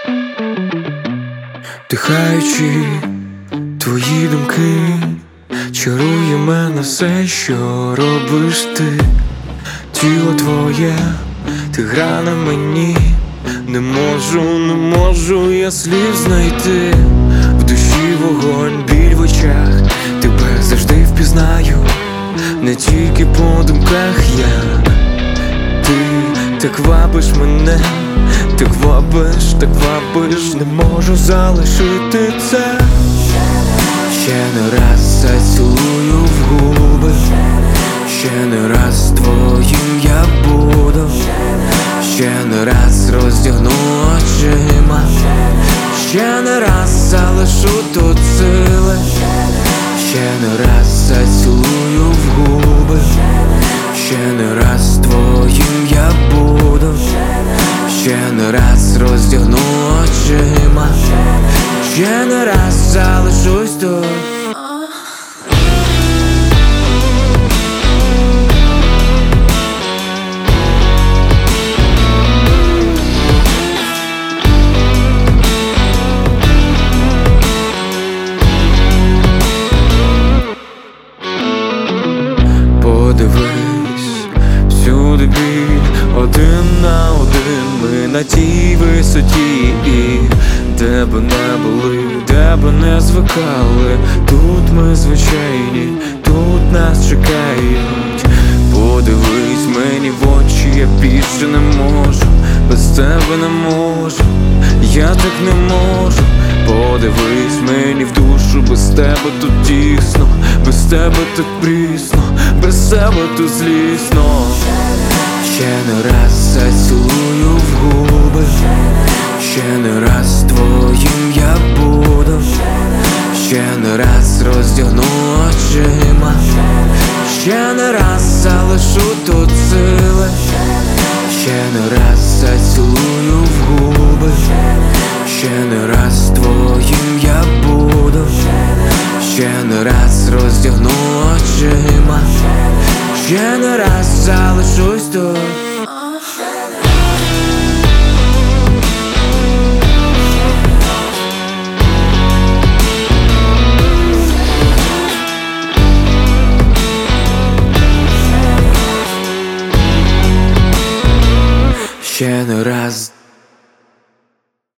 Вдихаючи твої думки, чарує мене все, що робиш ти. Тіло твоє, ти гра на мені. Не можу я слів знайти. В душі вогонь, біль в очах, тебе завжди впізнаю. Не тільки по думках я. Ти так вабиш мене, так вабиш, не можу залишити це. Ще не раз зацілую в губи, ще не раз твоїм я буду, ще не раз роздягну очима, ще не раз залишу тут сили, ще не раз зацілую в губи, ще не раз твоїм я буду, ще не раз роздягну очима, ще не раз залишусь тут. Подивись, всюди біль, один на один ми на тій висоті. І де б не були, де б не звикали, тут ми звичайні, тут нас чекають. Подивись мені в очі, я більше не можу, без тебе не можу, я так не можу. Подивись мені в душу, без тебе тут тісно, без тебе так прісно, без тебе тут злісно. Ще не раз зацілую в губи, ще не раз твоїм я буду, ще не раз роздягну очима, ще не раз залишу тут сили, ще не раз зацілую в губи, ще не раз твоїм я буду, ще не раз роздягну очима, ще не раз залишусь тут.